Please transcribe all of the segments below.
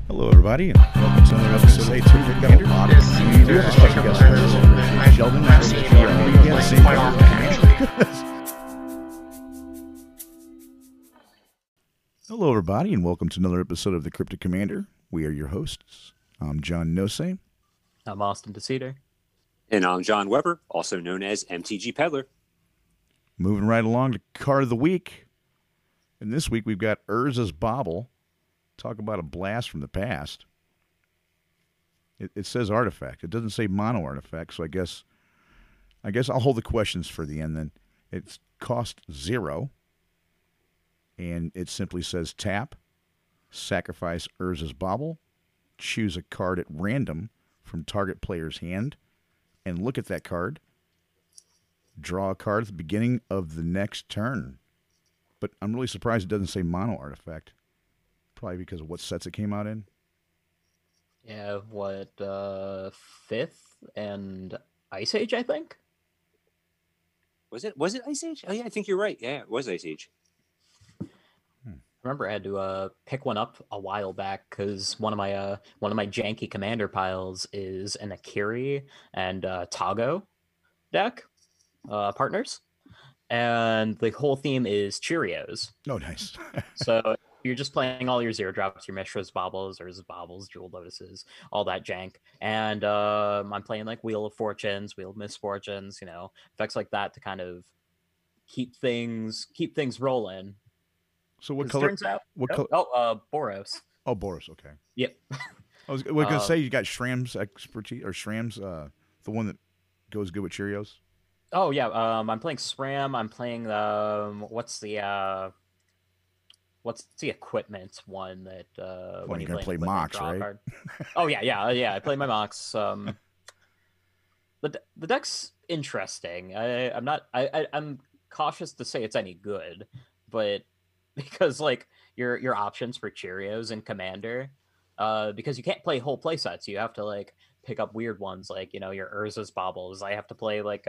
Hello, everybody, and welcome to another episode of Crypto Commander. We do have a special guest with us, Sheldon. Hello, everybody, and welcome to another episode of the Crypto Commander. We are your hosts. I'm John Nose. I'm Austin DeCeater. And I'm John Weber, also known as MTG Peddler. Moving right along to Card of the Week. And this week we've got Urza's Bauble. Talk about a blast from the past. It says artifact. It doesn't say mono artifact, so I guess I'll hold the questions for the end then. It's cost 0. And it simply says tap, sacrifice Urza's Bauble, choose a card at random from target player's hand, and look at that card. Draw a card at the beginning of the next turn. But I'm really surprised it doesn't say mono artifact. Probably because of what sets it came out in. Yeah, what, 5th and Ice Age, I think? Was it Ice Age? Oh, yeah, I think you're right. Yeah, it was Ice Age. I remember I had to pick one up a while back because one of my janky commander piles is an Akiri and Tago deck, partners. And the whole theme is Cheerios. Oh, nice. So you're just playing all your 0-drops, your Mishra's Baubles, Urza's Baubles, Jewel Lotuses, all that jank. And I'm playing like Wheel of Fortunes, Wheel of Misfortunes, effects like that to kind of keep things rolling. So what color? Turns out, color? Boros. Oh, Boros. Okay. Yep. I was going to say you got Shram's expertise, or Shram's, the one that goes good with Cheerios. Oh yeah. I'm playing Sram. I'm playing what's the equipment one that when you're gonna play Mox, right? Card. Oh yeah. I play my Mox. The deck's interesting. I'm cautious to say it's any good, but because like your options for Cheerios and Commander, because you can't play whole play sets, you have to like pick up weird ones like your Urza's Baubles. I have to play like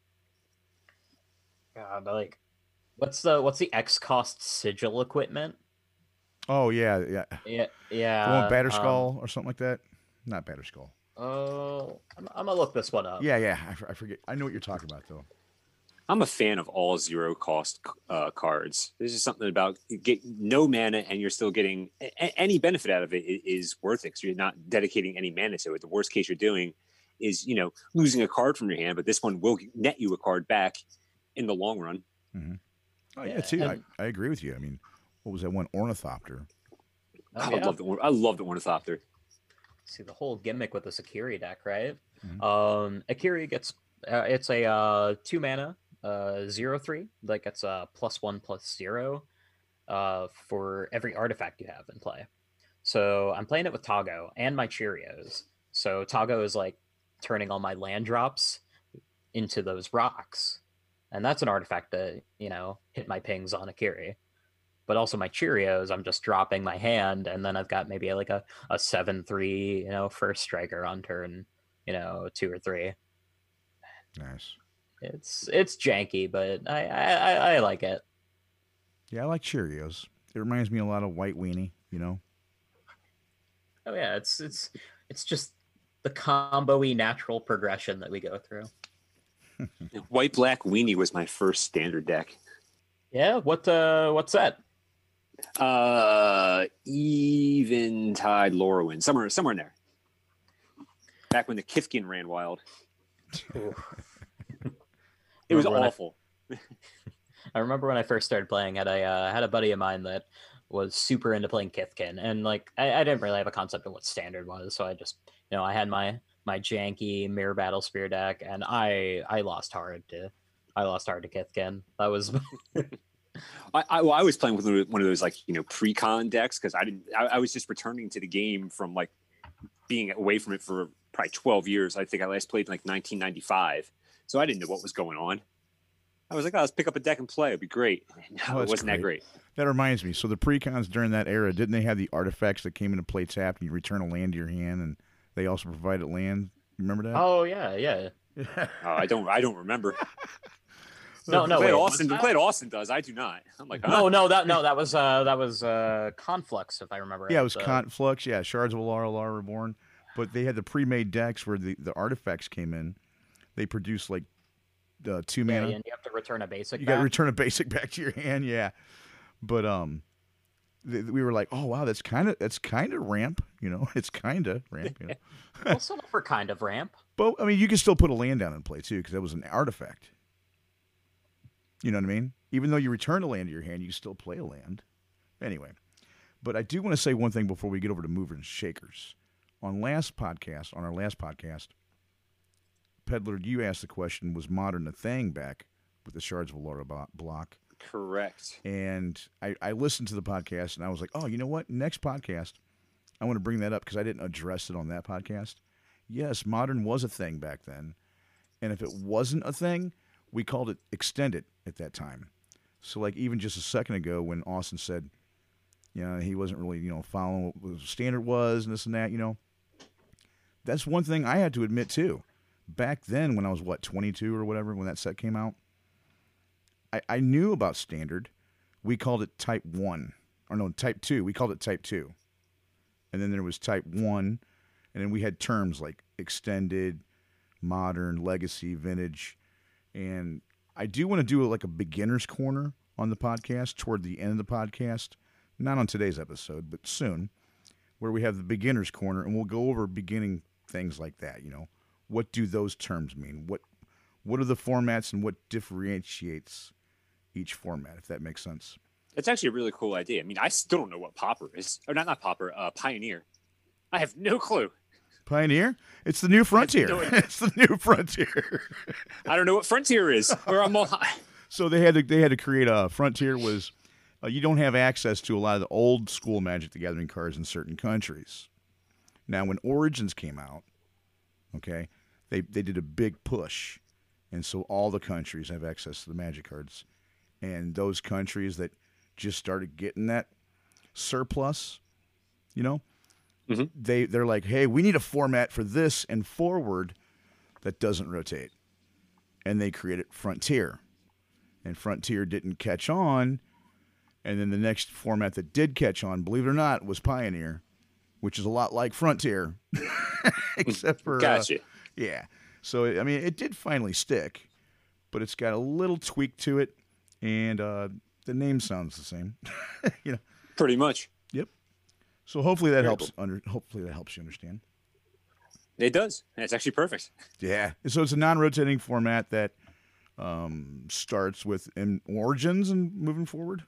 what's the X cost sigil equipment? Oh yeah. Yeah. The one Batterskull or something like that. Not Batterskull. Oh, I'm gonna look this one up. Yeah. I forget. I know what you're talking about though. I'm a fan of all 0-cost cards. There's just something about get no mana and you're still getting any benefit out of it is worth it because you're not dedicating any mana to it. The worst case you're doing is losing a card from your hand, but this one will net you a card back in the long run. Mm-hmm. Oh yeah, too. I agree with you. I mean, what was that one? Ornithopter. I love the Ornithopter. See the whole gimmick with the Akiri deck, right? Mm-hmm. Akiri gets it's a 2 mana 0/3 that gets a +1/+0 for every artifact you have in play. So I'm playing it with Tago and my Cheerios. So Tago is like turning all my land drops into those rocks. And that's an artifact that, hit my pings on Akiri. But also my Cheerios, I'm just dropping my hand, and then I've got maybe like a 7/3, first striker on turn, 2 or 3. Nice. It's janky, but I like it. Yeah, I like Cheerios. It reminds me a lot of White Weenie, Oh yeah, it's just the combo-y natural progression that we go through. White Black Weenie was my first standard deck. Yeah, what's that? Eventide Lorwyn, somewhere in there. Back when the Kithkin ran wild. It was awful. I remember when I first started playing. I had a buddy of mine that was super into playing Kithkin, and like I didn't really have a concept of what standard was, so I just I had my janky Mirror Battle Spear deck, and I lost hard to Kithkin. That was. I was playing with one of those pre-con decks because I was just returning to the game from like being away from it for probably 12 years. I think I last played in like 1995, so I didn't know what was going on. I was like, let's pick up a deck and play. It'd be great. No, it wasn't that great. That reminds me. So the pre-cons during that era, didn't they have the artifacts that came into play tapped and you return a land to your hand, and they also provided land? Remember that? Oh yeah. I don't remember. No, I'm wait, Austin. what's I'm glad Austin does. I do not. I'm like, that was Conflux, if I remember right. Yeah, it was Conflux. Yeah, Shards of Alara Reborn. But they had the pre-made decks where the artifacts came in. They produced like 2 mana. Yeah, and you have to return a basic. You got to return a basic back to your hand. Yeah, but we were like, oh wow, that's kind of ramp. You know, it's kind of ramp. You know, Well, some for kind of ramp. but I mean, you can still put a land down in play too because that was an artifact. You know what I mean? Even though you return a land to your hand, you can still play a land. Anyway, but I do want to say one thing before we get over to movers and shakers. On our last podcast, Peddler, you asked the question: was modern a thing back with the Shards of Alara block? correct. And I listened to the podcast and I was like, oh, you know what? Next podcast, I want to bring that up because I didn't address it on that podcast. Yes, modern was a thing back then. And if it wasn't a thing, we called it extended at that time. So like even just a second ago when Austin said, you know, he wasn't really, following what the standard was and this and that, that's one thing I had to admit too. Back then when I was 22 or whatever, when that set came out, I knew about standard. We called it type 1. Or no, type 2. We called it type 2. And then there was type 1. And then we had terms like extended, modern, legacy, vintage. And I do want to do like a beginner's corner on the podcast toward the end of the podcast. Not on today's episode, but soon. Where we have the beginner's corner. And we'll go over beginning things like that, What do those terms mean? What are the formats and what differentiates each format, if that makes sense? It's actually a really cool idea. I mean, I still don't know what Pauper is. Or not Pauper, Pioneer. I have no clue. Pioneer? It's the new frontier. It's the new frontier. I don't know what Frontier is. Or I'm all... So they had to create a Frontier was you don't have access to a lot of the old school Magic the Gathering cards in certain countries. Now, when Origins came out, okay, they did a big push. And so all the countries have access to the Magic cards. And those countries that just started getting that surplus, Mm-hmm. they're like, hey, we need a format for this and forward that doesn't rotate. And they created Frontier. And Frontier didn't catch on. And then the next format that did catch on, believe it or not, was Pioneer, which is a lot like Frontier. Except for... Gotcha. Yeah. So, I mean, it did finally stick, but it's got a little tweak to it, and the name sounds the same. Pretty much. Yep. So hopefully that Very helps. cool. Hopefully that helps you understand. It does. It's actually perfect. Yeah. So it's a non-rotating format that starts with Origins and moving forward.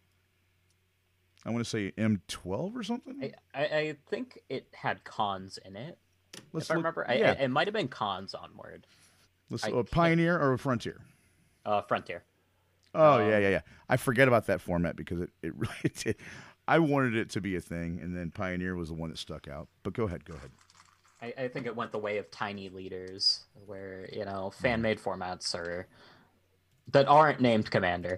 I want to say M12 or something. I think it had cons in it. Let's if I remember, yeah. it might have been cons onward. Let's Pioneer or Frontier. Frontier. Oh yeah. I forget about that format because it really did. I wanted it to be a thing, and then Pioneer was the one that stuck out. But go ahead. I think it went the way of tiny leaders, where fan-made formats that aren't named Commander.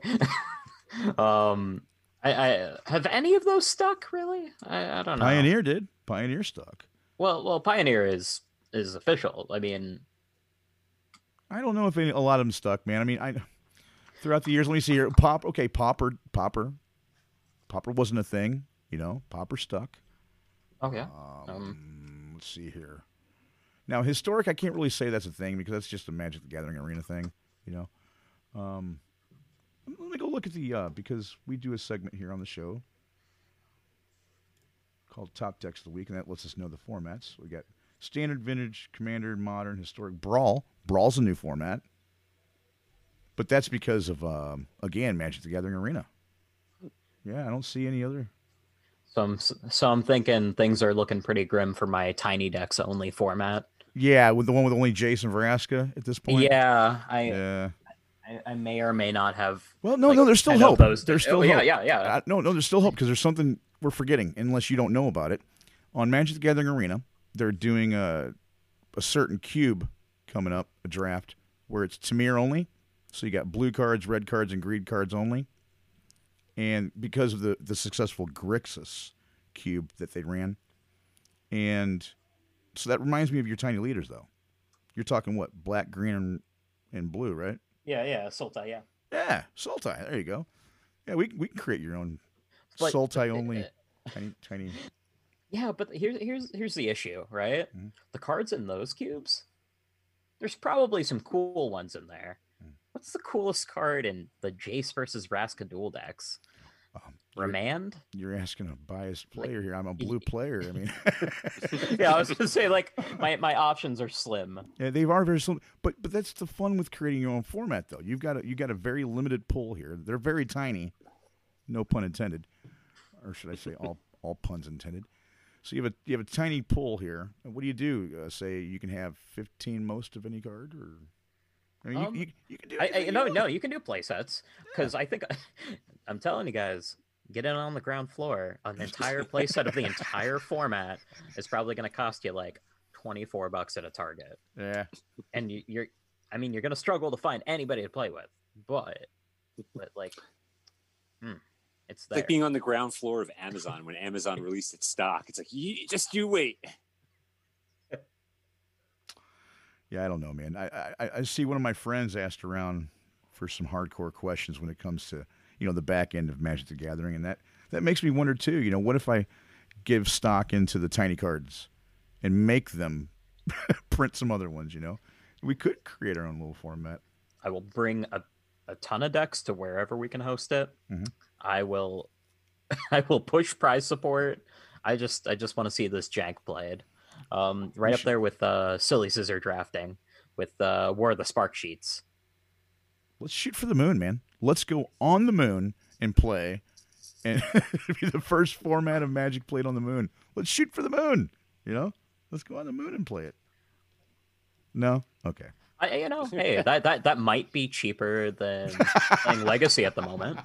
I have any of those stuck really? I don't know. Pioneer did. Pioneer stuck. Well, Pioneer is official. I mean, I don't know if a lot of them stuck, man. I mean, throughout the years, let me see here. Pauper wasn't a thing, Pauper stuck. Oh yeah. Let's see here. Now, historic, I can't really say that's a thing because that's just a Magic the Gathering arena thing, Let me go look at the because we do a segment here on the show called Top Decks of the Week, and that lets us know the formats. We got Standard, Vintage, Commander, Modern, Historic, Brawl. Brawl's a new format, but that's because of again Magic the Gathering Arena. Yeah, I don't see any other. So I'm thinking things are looking pretty grim for my tiny decks only format. Yeah, with the one with only Jason Vraska at this point. Yeah, I may or may not have. Well, no, there's still hope. There's still hope. Yeah. No, there's still hope because there's something we're forgetting, unless you don't know about it. On Magic the Gathering Arena, they're doing a certain cube coming up, a draft, where it's Tamir only. So you got blue cards, red cards, and green cards only. And because of the successful Grixis cube that they ran. And so that reminds me of your tiny leaders, though. You're talking what? Black, green, and blue, right? Yeah, Sultai, yeah. Yeah, Sultai. There you go. Yeah, we can create your own But Sultai only tiny. yeah, but here's the issue, right? Mhm. The cards in those cubes, there's probably some cool ones in there. What's the coolest card in the Jace versus Vraska duel decks? Remand? You're asking a biased Like, player here. I'm a blue player. I mean, yeah, I was gonna say like my options are slim. yeah, they are very slim. But that's the fun with creating your own format, though. You got a very limited pool here. They're very tiny, no pun intended, or should I say all puns intended. So you have a tiny pool here. And what do you do? Say you can have 15 most of any card, or I mean, you can do. No, you can do play sets because I think I'm telling you guys, get in on the ground floor. An entire play set of the entire format is probably going to cost you like $24 at a Target. Yeah, and you're going to struggle to find anybody to play with, but like, it's there. like being on the ground floor of Amazon when Amazon released its stock. It's like you wait. Yeah, I don't know, man. I see one of my friends asked around for some hardcore questions when it comes to, the back end of Magic the Gathering, and that makes me wonder too. What if I give stock into the tiny cards and make them print some other ones? We could create our own little format. I will bring a ton of decks to wherever we can host it. Mm-hmm. I will push prize support. I just want to see this jank played. Right up there with Silly Scissor drafting, with War of the Spark Sheets. Let's shoot for the moon, man. Let's go on the moon and play, and be the first format of Magic played on the moon. Let's shoot for the moon. Let's go on the moon and play it. No, okay. Hey, that might be cheaper than playing Legacy at the moment.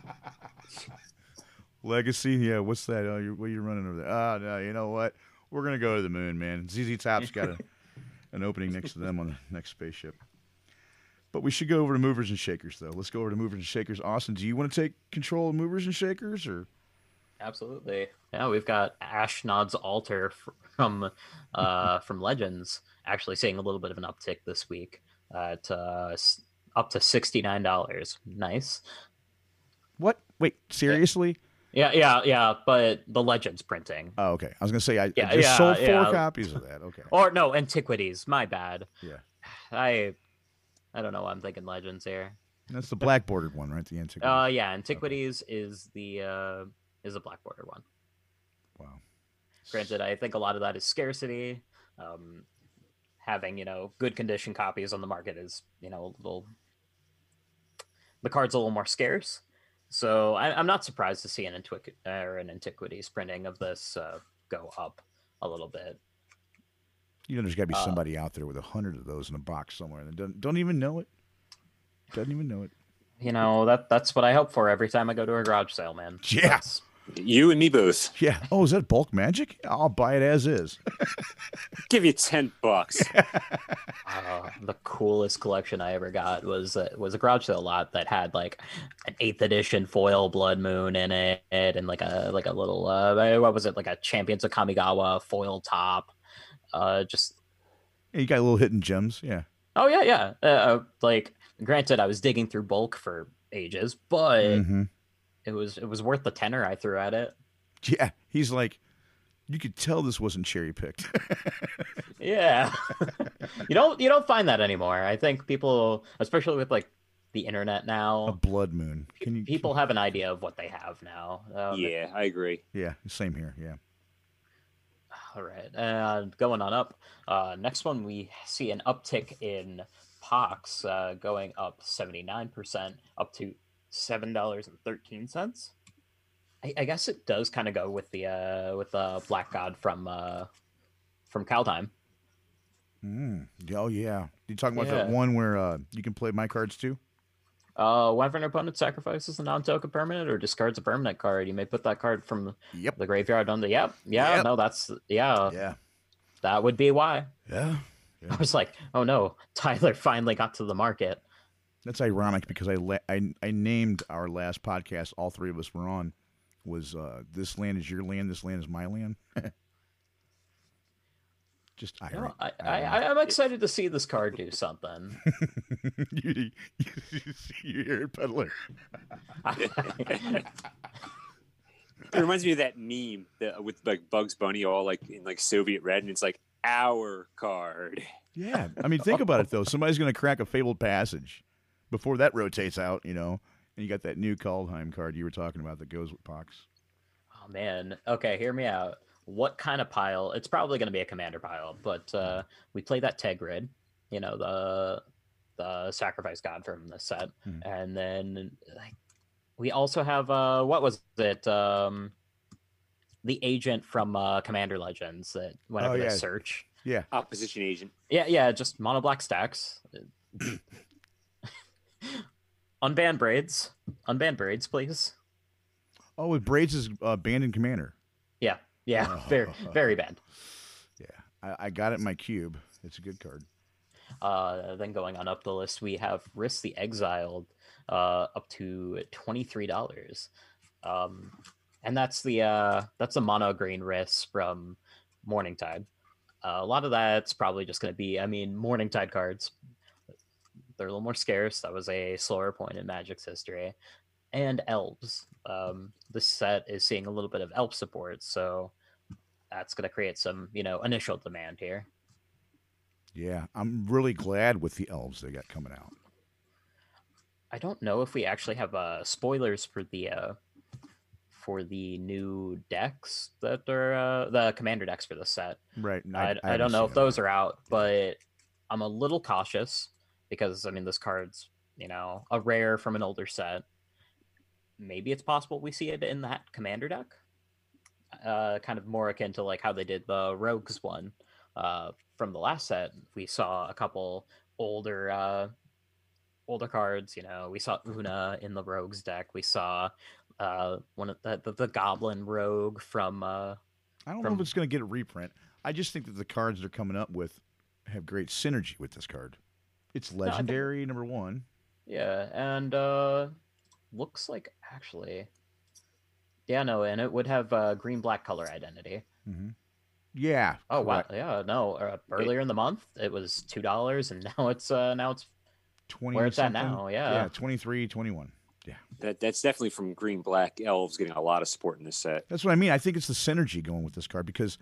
Legacy, yeah. What's that? What are you running over there? No, you know what? We're going to go to the moon, man. ZZ Top's got an opening next to them on the next spaceship. But we should go over to Movers and Shakers, though. Let's go over to Movers and Shakers. Austin, do you want to take control of Movers and Shakers? Or? Absolutely. Yeah, we've got Ashnod's Altar from Legends actually seeing a little bit of an uptick this week at up to $69. Nice. What? Wait, seriously? Yeah, but the Legends printing. Oh, okay. I was going to say, I just sold 4 copies of that. Okay. Or no, Antiquities. My bad. Yeah. I don't know why I'm thinking Legends here. That's the black bordered one, right? The Antiquities. Yeah, Antiquities is the black bordered one. Wow. Granted, I think a lot of that is scarcity. Having good condition copies on the market is the card's a little more scarce. So I'm not surprised to see an Antiquities printing of this go up a little bit. There's got to be somebody out there with 100 of those in a box somewhere and don't even know it. Doesn't even know it. That's what I hope for every time I go to a garage sale, man. Yeah. You and me both. Yeah. Oh, is that bulk Magic? I'll buy it as is. Give you $10. The coolest collection I ever got was a garage sale lot that had like an 8th edition foil Blood Moon in it, and like a little what was it, like a Champions of Kamigawa foil top. Just you got little hidden gems, yeah. Oh yeah. Like, granted, I was digging through bulk for ages, but it was worth the tenner I threw at it. Yeah, he's like, you could tell this wasn't cherry picked. Yeah, you don't find that anymore. I think people, especially with like the internet now, a Blood Moon. People have an idea of what they have now. Yeah, I agree. Yeah, same here. Yeah. All right, and going on up. Next one, we see an uptick in Pox going up 79%, up to $7.13. I guess it does kind of go with the Black God from Kaldheim. Oh yeah, you talking about that one where you can play my cards too? Whenever an opponent sacrifices a non-token permanent or discards a permanent card, you may put that card from the graveyard on the No, that's that would be why. Yeah. I was like, oh no, Tyler finally got to the market. That's ironic because I named our last podcast, all 3 of us were on, was this land is your land, this land is my land. Just You know, irony. I'm excited to see this card do something. You hear it, peddler. It reminds me of that meme with like Bugs Bunny all like in like Soviet red, and it's like our card. Yeah, I mean, think about it though. Somebody's going to crack a fabled passage before that rotates out, you know. And you got that new Kaldheim card you were talking about that goes with Pox. Oh man. Okay, hear me out. What kind of pile? It's probably going to be a commander pile, but we play that Tegrid, you know, the sacrifice god from the set, and then like we also have what was it? The agent from Commander Legends that whenever they search. Yeah. Opposition agent. Yeah, just mono black stacks. Unban braids, please. Oh, with braids is banned in Commander. Yeah, very bad. Yeah, I got it in my cube. It's a good card. Then going on up the list, we have Risk the Exiled, up to $23. And that's the mono green Risk from Morningtide. A lot of that's probably just going to be, I mean, Morningtide cards. They're a little more scarce. That was a slower point in Magic's history. And elves. This set is seeing a little bit of elf support, so that's going to create some, initial demand here. Yeah, I'm really glad with the elves they got coming out. I don't know if we actually have spoilers for the new decks that are the commander decks for the set. Right. I don't know if those are out, but I'm a little cautious because I mean this card's a rare from an older set. Maybe it's possible we see it in that commander deck, kind of more akin to like how they did the rogues one from the last set. We saw a couple older cards. We saw Una in the rogues deck. We saw one of the goblin rogue from. I don't know if it's going to get a reprint. I just think that the cards they're coming up with have great synergy with this card. It's legendary, number one. Yeah, and looks like actually, and it would have green-black color identity. Mm-hmm. Yeah. Oh correct. wow! Yeah, no. Earlier in the month, it was $2, and now it's 20. Where it's at something. now? Yeah. 23, 21. Yeah. That's definitely from green black elves getting a lot of support in this set. That's what I mean. I think it's the synergy going with this card because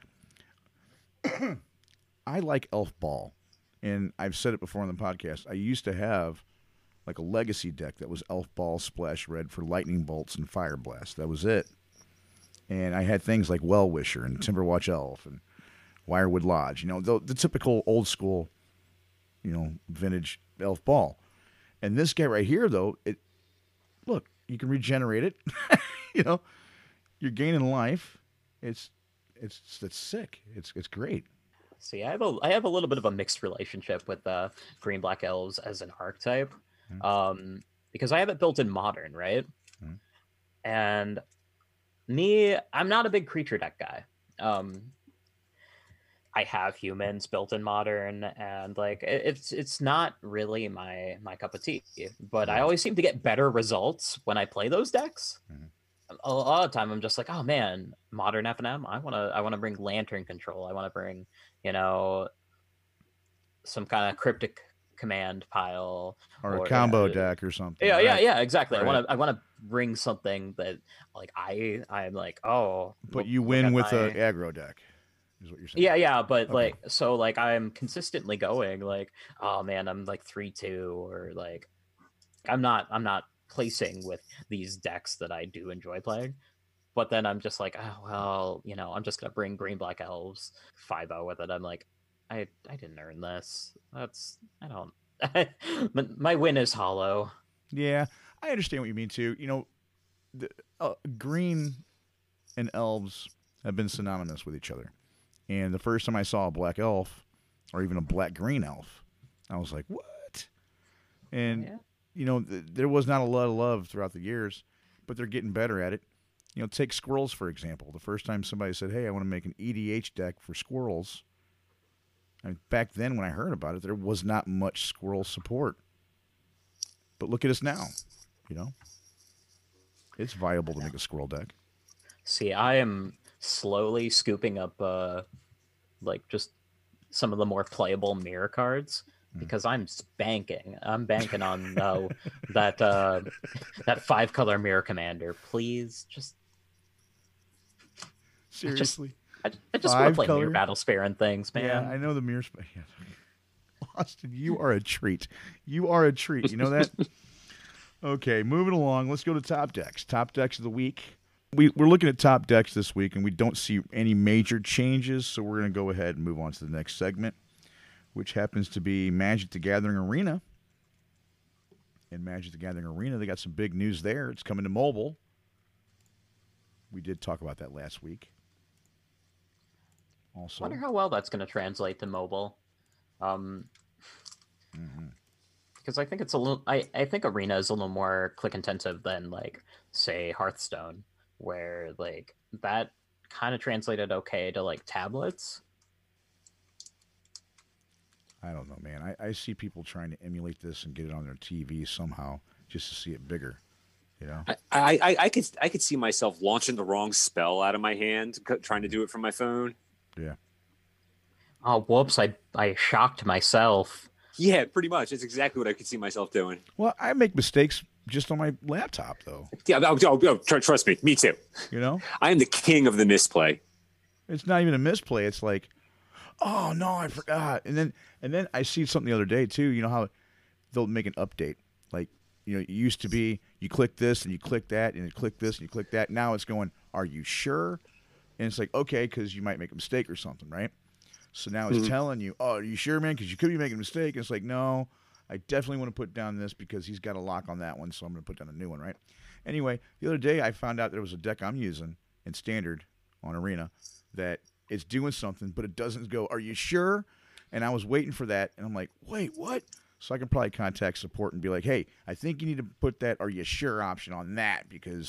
I like Elf Ball, and I've said it before on the podcast. I used to have like a legacy deck that was Elf Ball Splash Red for Lightning Bolts and Fire Blast. That was it. And I had things like Well Wisher and Timberwatch Elf and Wirewood Lodge. The typical old school, vintage Elf Ball. And this guy right here, though, look, you can regenerate it. You're gaining life. It's sick. It's great. See, I have a little bit of a mixed relationship with green black elves as an archetype, because I have it built in modern, right? And I'm not a big creature deck guy. I have humans built in modern, and like it's not really my cup of tea. But I always seem to get better results when I play those decks. A lot of time I'm just like, oh man, modern FNM. I wanna bring Lantern Control. I wanna bring some kind of cryptic command pile or a combo deck or something. Yeah, exactly. Right. I want to bring something that like I'm like, oh, but you win with an aggro deck. Is what you're saying. Yeah, but okay. like I'm consistently going like, oh man, I'm like 3-2, or like I'm not placing with these decks that I do enjoy playing. But then I'm just like, oh well, I'm just gonna bring green black elves 5-0 with it. I'm like, I didn't earn this. My win is hollow. Yeah, I understand what you mean too. Green and elves have been synonymous with each other. And the first time I saw a black elf, or even a black-green elf, I was like, what? And, there was not a lot of love throughout the years, but they're getting better at it. Take squirrels, for example. The first time somebody said, hey, I want to make an EDH deck for squirrels, back then when I heard about it, there was not much squirrel support. But look at us now, It's viable to make a squirrel deck. See, I am slowly scooping up just some of the more playable mirror cards because I'm banking. I'm banking on that that 5-color mirror commander. Please, Seriously. I just want to play 5-color? Mirror Battle Spare and things, man. Yeah, I know the mirror. Yeah. Austin, you are a treat. You are a treat. You know that? Okay, moving along. Let's go to top decks. Top decks of the week. We're looking at top decks this week, and we don't see any major changes, so we're going to go ahead and move on to the next segment, which happens to be Magic the Gathering Arena. In Magic the Gathering Arena, they got some big news there. It's coming to mobile. We did talk about that last week. Also, I wonder how well that's going to translate to mobile. Because I think it's a little. I think Arena is a little more click intensive than like say Hearthstone, where like that kind of translated okay to like tablets. I don't know, man. I see people trying to emulate this and get it on their TV somehow just to see it bigger. You know, I could see myself launching the wrong spell out of my hand, trying to do it from my phone. Yeah. Oh, whoops! I shocked myself. Yeah, pretty much. It's exactly what I could see myself doing. Well, I make mistakes just on my laptop, though. Yeah, trust me. Me too. You know, I am the king of the misplay. it's not even a misplay. It's like, oh no, I forgot. And then I see something the other day too. You know how they'll make an update. Like, you know, it used to be you click this and you click that and you click this and you click that. Now it's going, are you sure? And it's like, okay, because you might make a mistake or something, right? So now it's telling you, oh, are you sure, man? Because you could be making a mistake. And it's like, no, I definitely want to put down this because he's got a lock on that one, so I'm going to put down a new one, right? Anyway, the other day I found out there was a deck I'm using in Standard on Arena that it's doing something, but it doesn't go, are you sure? And I was waiting for that, and I'm like, wait, what? So I can probably contact support and be like, hey, I think you need to put that are you sure option on that because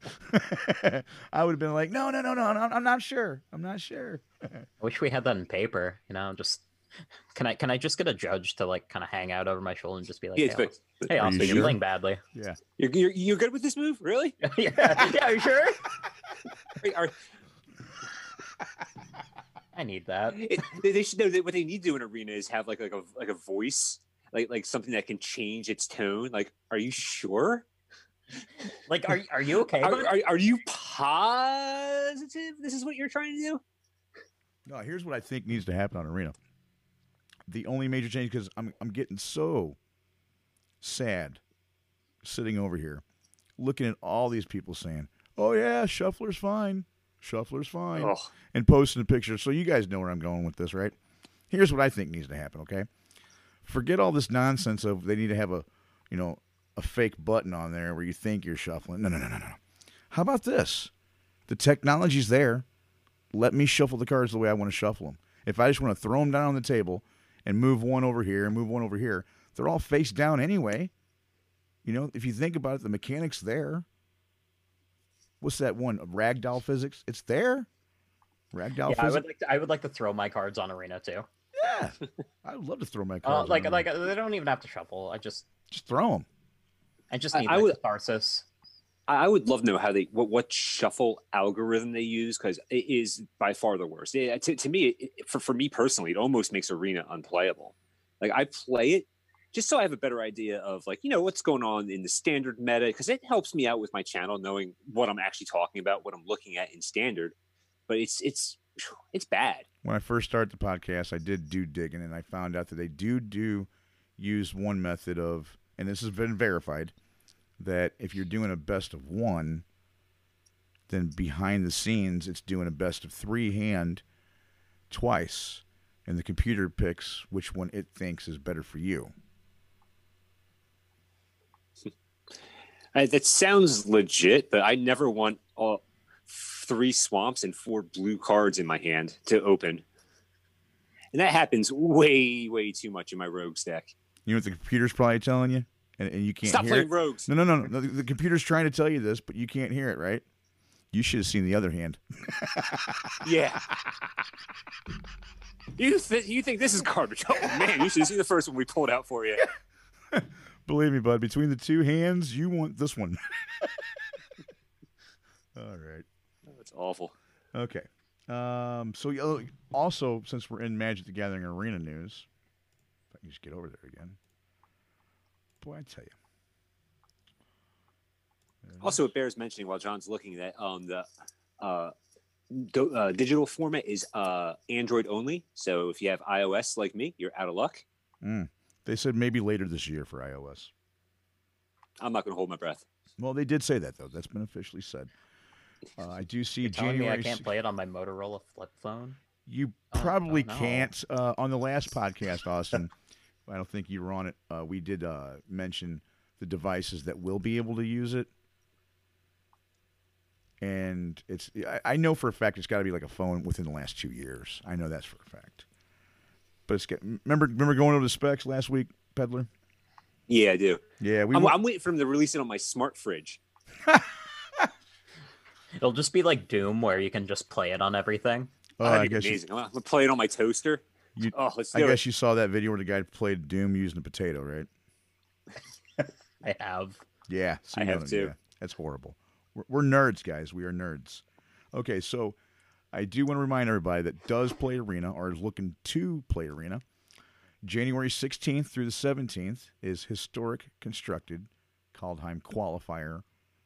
I would have been like, no, I'm not sure. I'm not sure. I wish we had that in paper. You know, just can I just get a judge to like kind of hang out over my shoulder and just be like, Yeah, hey, Are you Austin, you're sure? playing badly. Yeah. You're good with this move, really? yeah, are you sure? Are- I need that. they should know that what they need to do in Arena is have like a voice, like something that can change its tone. Like, are you sure? Like, are you okay? Are you positive this is what you're trying to do? No, here's what I think needs to happen on Arena. The only major change, because I'm getting so sad sitting over here looking at all these people saying, oh, yeah, Shuffler's fine. Shuffler's fine. Oh. And posting a picture. So you guys know where I'm going with this, right? Here's what I think needs to happen, okay? Forget all this nonsense of they need to have a fake button on there where you think you're shuffling. No. How about this? The technology's there. Let me shuffle the cards the way I want to shuffle them. If I just want to throw them down on the table and move one over here and move one over here, they're all face down anyway. You know, if you think about it, the mechanic's there. What's that one? Ragdoll physics? It's there. Ragdoll physics. I would like to throw my cards on Arena too. Yeah, I'd love to throw my cards. Like on they don't even have to shuffle. I just throw them. I just need catharsis. I would love to know how what shuffle algorithm they use because it is by far the worst. To me, for me personally, it almost makes Arena unplayable. Like I play it just so I have a better idea of like what's going on in the Standard meta because it helps me out with my channel knowing what I'm actually talking about, what I'm looking at in Standard. But it's bad. When I first started the podcast, I did do digging, and I found out that they do use one method of, and this has been verified, that if you're doing a best of one, then behind the scenes, it's doing a best of 3 hand twice, and the computer picks which one it thinks is better for you. That sounds legit, but I never want 3 swamps and 4 blue cards in my hand to open. And that happens way, way too much in my rogues deck. You know what the computer's probably telling you? And you can't Stop hear playing it? rogues. No. The computer's trying to tell you this, but you can't hear it, right? You should have seen the other hand. Yeah. You think this is garbage? Oh, man, you should have seen the first one we pulled out for you. Believe me, bud, between the 2 hands, you want this one. All right. That's awful. Okay. Also, since we're in Magic the Gathering Arena news, if I can just get over there again. Boy, I tell you. Also, it bears mentioning while John's looking that the digital format is Android only. So if you have iOS like me, you're out of luck. They said maybe later this year for iOS. I'm not going to hold my breath. Well, they did say that, though. That's been officially said. I do see You're telling January. me I can't play it on my Motorola flip phone? You probably no. can't. On the last podcast, Austin, I don't think you were on it. We did mention the devices that will be able to use it. And I know for a fact it's got to be like a phone within the last 2 years. I know that's for a fact. But remember going over the specs last week, Peddler? Yeah, I do. Yeah, I'm waiting for them to release it on my smart fridge. It'll just be like Doom, where you can just play it on everything. That'd be amazing. I'm gonna play it on my toaster. Let's do it. I guess you saw that video where the guy played Doom using a potato, right? I have. Yeah, I have too. Yeah, that's horrible. We're nerds, guys. We are nerds. Okay, so I do want to remind everybody that does play Arena or is looking to play Arena. January 16th through the 17th is Historic Constructed Kaldheim Qualifier.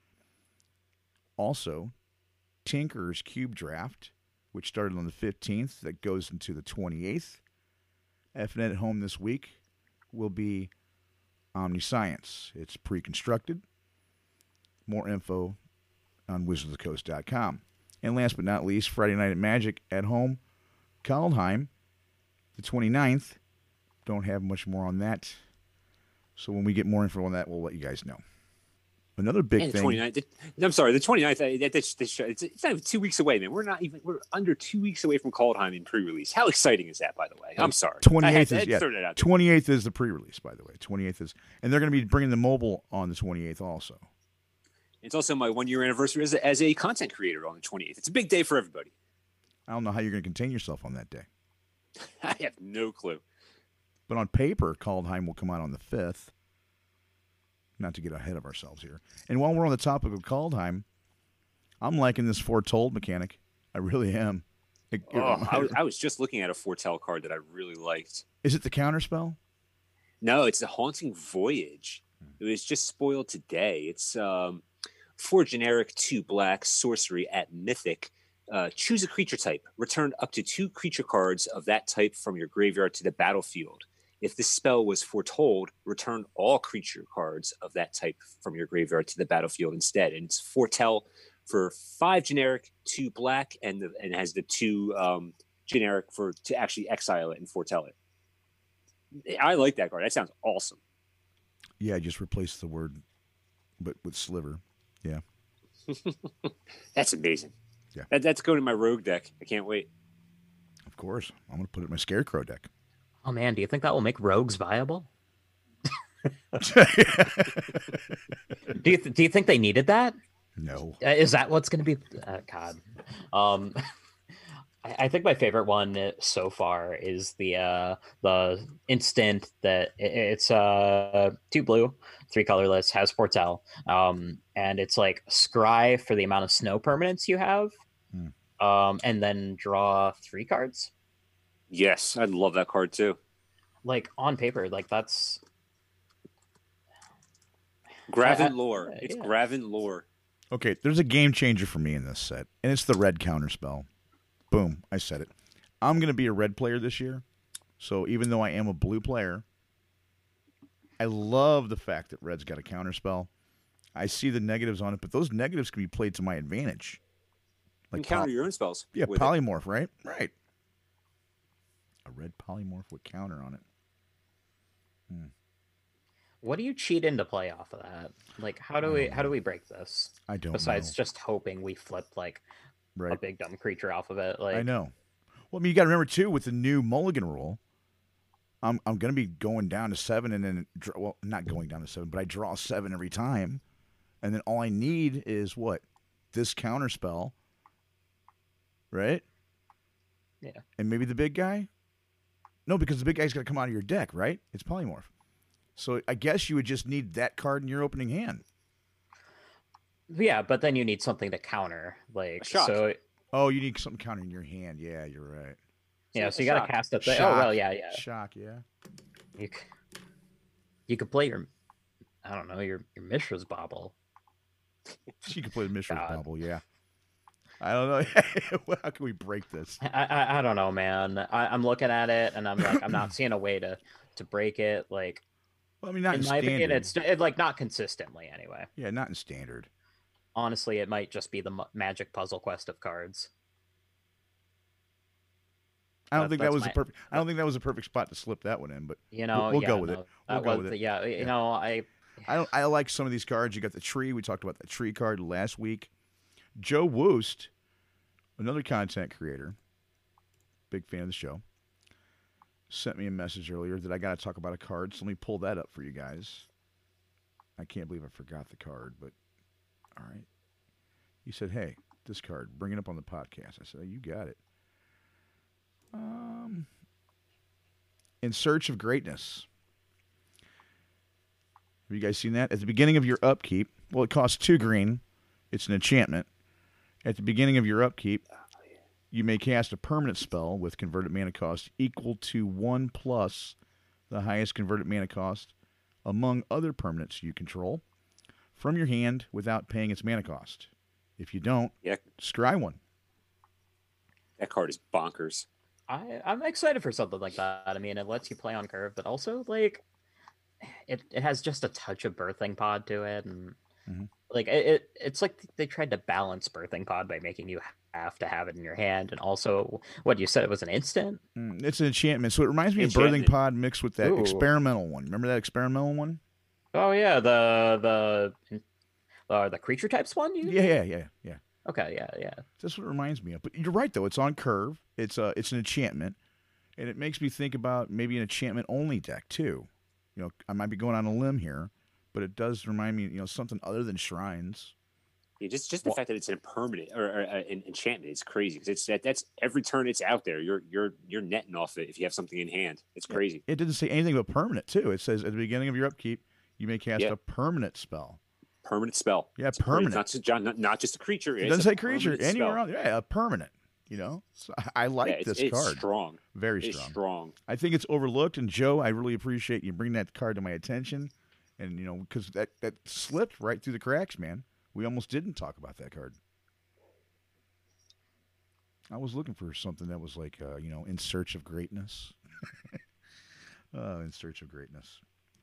Also, Tinker's Cube Draft, which started on the 15th, that goes into the 28th. FNet at home this week will be Omniscience. It's pre-constructed. More info on wizardsofthecoast.com. And last but not least, Friday Night at Magic at home, Kaldheim, the 29th. Don't have much more on that. So when we get more info on that, we'll let you guys know. Another big thing. 29th, I'm sorry, the 29th. It's not even 2 weeks away, man. We're under 2 weeks away from Kaldheim in pre-release. How exciting is that, by the way? I'm sorry. 28th is the pre-release, by the way. 28th is, and they're going to be bringing the mobile on the 28th also. It's also my 1 year anniversary as a content creator on the 28th. It's a big day for everybody. I don't know how you're going to contain yourself on that day. I have no clue. But on paper, Kaldheim will come out on the 5th. Not to get ahead of ourselves here. And while we're on the topic of Kaldheim, I'm liking this Foretold mechanic. I really am. I was just looking at a Foretell card that I really liked. Is it the counterspell? No, it's the Haunting Voyage. It was just spoiled today. It's 4 generic, 2 black, sorcery at Mythic. Choose a creature type. Return up to 2 creature cards of that type from your graveyard to the battlefield. If this spell was foretold, return all creature cards of that type from your graveyard to the battlefield instead. And it's Foretell for 5 generic, 2 black, and has the 2 generic to actually exile it and foretell it. I like that card. That sounds awesome. Yeah, just replace the word, but with sliver. Yeah. That's amazing. Yeah. That's going in my rogue deck. I can't wait. Of course. I'm going to put it in my Scarecrow deck. Oh man, do you think that will make rogues viable? Do you think they needed that? No. Is that what's going to be? God. I think my favorite one so far is the instant that it's 2 blue, 3 colorless, has Foretell, and it's like scry for the amount of snow permanents you have, and then draw 3 cards. Yes, I love that card too. Like on paper, like that's Graven lore. It's Graven lore. Okay, there's a game changer for me in this set, and it's the red counterspell. Boom, I said it. I'm going to be a red player this year, so even though I am a blue player, I love the fact that red's got a counterspell. I see the negatives on it, but those negatives can be played to my advantage. Like you can counter your own spells. Yeah, polymorph, right? Right. A red polymorph with counter on it. What do you cheat in to play off of that? Like, how do we break this? I don't Besides know. just hoping we flip like a big dumb creature off of it. Like I know. Well, I mean, you got to remember too with the new Mulligan rule. I'm going to be going down to 7 and then not going down to 7, but I draw 7 every time, and then all I need is what? This counter spell, right? Yeah. And maybe the big guy. No, because the big guy's got to come out of your deck, right? It's polymorph. So I guess you would just need that card in your opening hand. Yeah, but then you need something to counter, like a shock. so. Oh, you need something countering your hand. Yeah, you're right. Yeah, like so a you got shock. to cast a thing. Shock. Oh well, yeah. Shock, yeah. You you could play your, I don't know, your Mishra's Bauble. You can play the Mishra's God. Bauble, yeah. I don't know. How can we break this? I don't know, man. I'm looking at it and I'm like, I'm not seeing a way to break it. Like, Well, I mean, not in in my standard. opinion, it's like not consistently anyway. Yeah, not in standard. Honestly, it might just be the Magic Puzzle Quest of cards. I don't think that That's was my- a perfect. I don't think that was a perfect spot to slip that one in, but You know, we'll yeah, go with no, it. that We'll go was with it. yeah. You Yeah. know, I like some of these cards. You got the tree. We talked about the tree card last week. Joe Woost, another content creator, big fan of the show, sent me a message earlier that I got to talk about a card. So let me pull that up for you guys. I can't believe I forgot the card, but all right. He said, "Hey, this card, bring it up on the podcast." I said, "You got it." In Search of Greatness. Have you guys seen that? At the beginning of your upkeep, well, it costs 2 green. It's an enchantment. At the beginning of your upkeep, you may cast a permanent spell with converted mana cost equal to 1 plus the highest converted mana cost among other permanents you control from your hand without paying its mana cost. If you don't, Yeah, scry one. that card is bonkers. I'm excited for something like that. I mean, it lets you play on curve, but also like it has just a touch of Birthing Pod to it, and Mhm. like it's like they tried to balance Birthing Pod by making you have to have it in your hand, and also what you said it was an instant. It's an enchantment. So it reminds me of Enchantment. Birthing Pod mixed with that Ooh. experimental one. Remember that experimental one? Oh yeah, the creature types one. You? Yeah. Okay, yeah. That's what it reminds me of. But you're right, though. It's on curve. It's an enchantment, and it makes me think about maybe an enchantment only deck too. You know, I might be going on a limb here, but it does remind me, something other than shrines. Yeah, just the fact that it's an permanent or an enchantment is crazy because that's every turn it's out there. You're netting off it if you have something in hand. It's crazy. It didn't say anything about permanent too. It says at the beginning of your upkeep, you may cast Yeah. a permanent spell. Permanent spell. Yeah, It's permanent. Not just a creature. It It's doesn't a say creature permanent anywhere spell. else. Yeah, a permanent. So I like Yeah, this it's card. strong. Very It's strong. strong. I think it's overlooked, and Joe, I really appreciate you bringing that card to my attention, and because that slipped right through the cracks, man. We almost didn't talk about that card. I was looking for something that was like, in search of greatness. In search of greatness.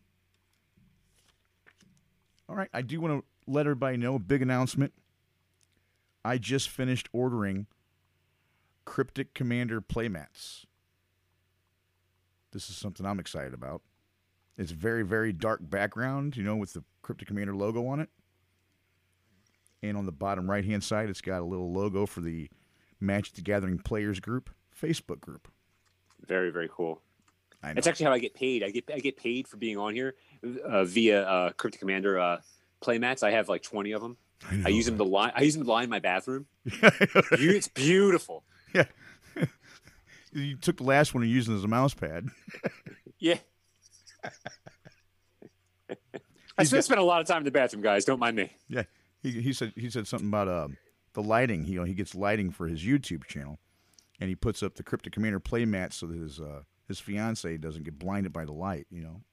All right, I do want to let everybody know a big announcement. I just finished ordering Cryptic Commander playmats. This is something I'm excited about. It's very, very dark background, with the Cryptic Commander logo on it. And on the bottom right-hand side, it's got a little logo for the Magic the Gathering Players Group Facebook group. Very, very cool. I know. That's actually how I get paid. I get paid for being on here via Cryptic Commander playmats. I have like 20 of them. I use them to line my bathroom. It's beautiful. Yeah. You took the last one and used it as a mouse pad. Yeah. I spent a lot of time in the bathroom, guys. Don't mind me. Yeah. He said something about the lighting. He gets lighting for his YouTube channel, and he puts up the Cryptic Commander playmat so that his fiance doesn't get blinded by the light.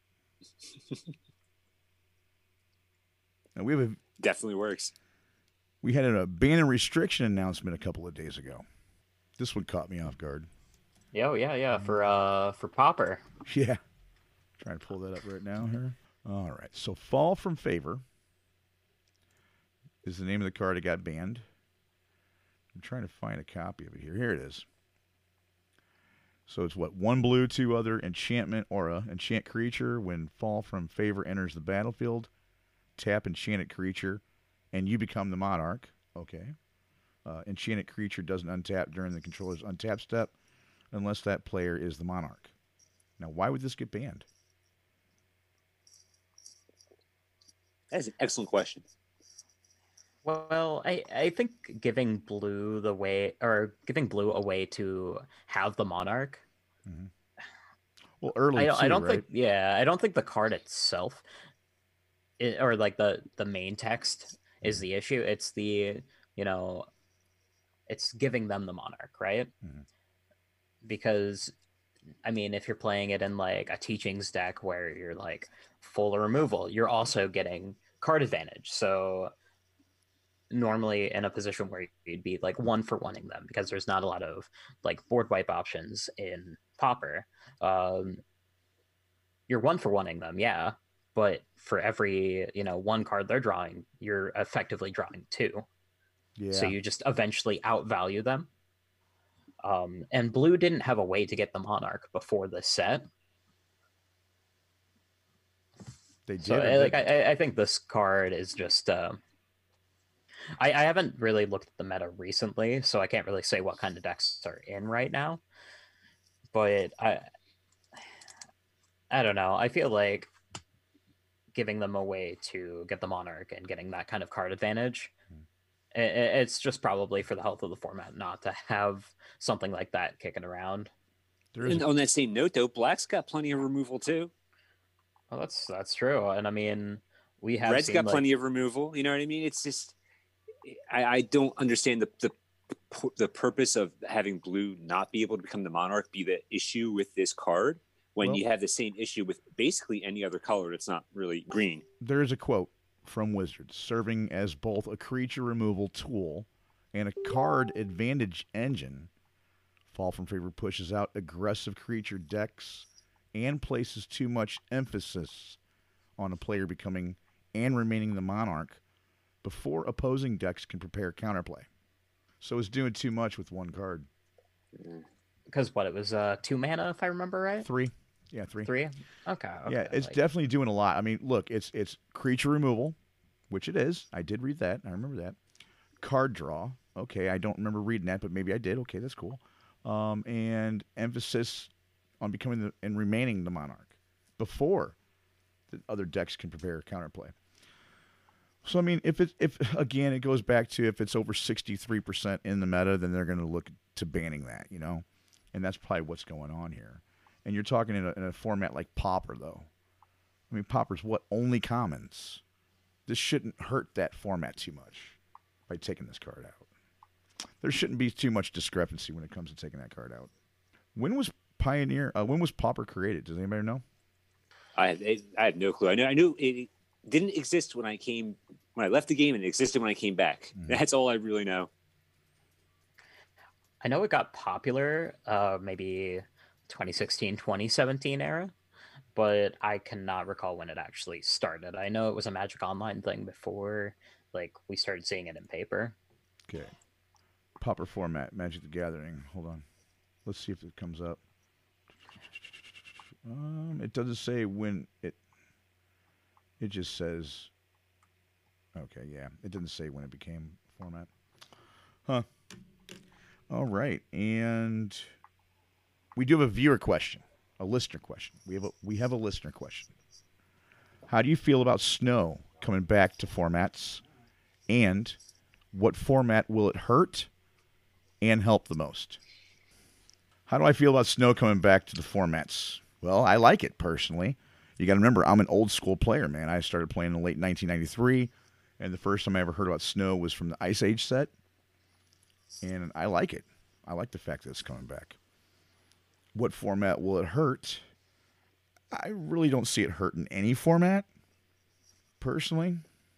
Now Definitely works. we had a ban and restriction announcement a couple of days ago. This one caught me off guard. Yeah. For Popper. Yeah. Trying to pull that up right now here. All right. So Fall from Favor is the name of the card that got banned. I'm trying to find a copy of it here. Here it is. So it's 1 blue, 2 other, enchantment aura, enchant creature. When Fall from Favor enters the battlefield, tap enchanted creature, and you become the monarch. Okay. Enchanted creature doesn't untap during the controller's untap step unless that player is the monarch. Now, why would this get banned? That is an excellent question. Well, I think giving blue a way to have the monarch. Well, early I don't right? I don't think the card itself, or like the main text is the issue. It's the it's giving them the Monarch, right? Mhm. Because I mean, if you're playing it in like a teachings deck where you're like full removal, you're also getting card advantage. So normally in a position where you'd be like one for wanting them because there's not a lot of like board wipe options in Pauper. Um, you're one for wanting them, yeah, but for every one card they're drawing, you're effectively drawing two. So Yeah. you just eventually outvalue them. And blue didn't have a way to get the Monarch before the set. They So did. like I think this card is just I haven't really looked at the meta recently, so I can't really say what kind of decks are in right now. But I don't know. I feel like giving them a way to get the Monarch and getting that kind of card advantage, it's just probably for the health of the format not to have something like that kicking around. And on that same note, though, Black's got plenty of removal too. Well, that's true, and I mean, we have Red's seen, got plenty of removal. You know what I mean? It's just I don't understand the purpose of having blue not be able to become the Monarch be the issue with this card when you have the same issue with basically any other color that's not really green. There is a quote from Wizards: serving as both a creature removal tool and a card advantage engine. Fall from Favor pushes out aggressive creature decks and places too much emphasis on a player becoming and remaining the Monarch before opposing decks can prepare counterplay. So it's doing too much with one card. Because what, it was 2 mana, if I remember right? 3. Yeah, 3. 3? Okay. Yeah, it's definitely doing a lot. I mean, look, it's creature removal, which it is. I did read that. I remember that. Card draw. Okay, I don't remember reading that, but maybe I did. Okay, that's cool. And emphasis on becoming and remaining the Monarch before the other decks can prepare counterplay. So I mean, if again it goes back to if it's over 63% in the meta, then they're going to look to banning that, and that's probably what's going on here. And you're talking in a format like Pauper, though. I mean, Pauper's what, only commons. This shouldn't hurt that format too much by taking this card out. There shouldn't be too much discrepancy when it comes to taking that card out. When was when was Pauper created? Does anybody know? I have no clue. I knew it didn't exist when I left the game, and it existed when I came back. Mm-hmm. That's all I really know. I know it got popular maybe 2016, 2017 era, but I cannot recall when it actually started. I know it was a Magic Online thing before like we started seeing it in paper. Okay. Pauper format, Magic the Gathering. Hold on. Let's see if it comes up. It doesn't say when it just says, okay, yeah. It doesn't say when it became format. Huh. All right. And we do have a viewer question, a listener question. We have a listener question. How do you feel about Snow coming back to formats? And what format will it hurt and help the most? How do I feel about Snow coming back to the formats? Well, I like it personally. You got to remember, I'm an old school player, man. I started playing in late 1993, and the first time I ever heard about Snow was from the Ice Age set, and I like it. I like the fact that it's coming back. What format will it hurt? I really don't see it hurting any format, personally.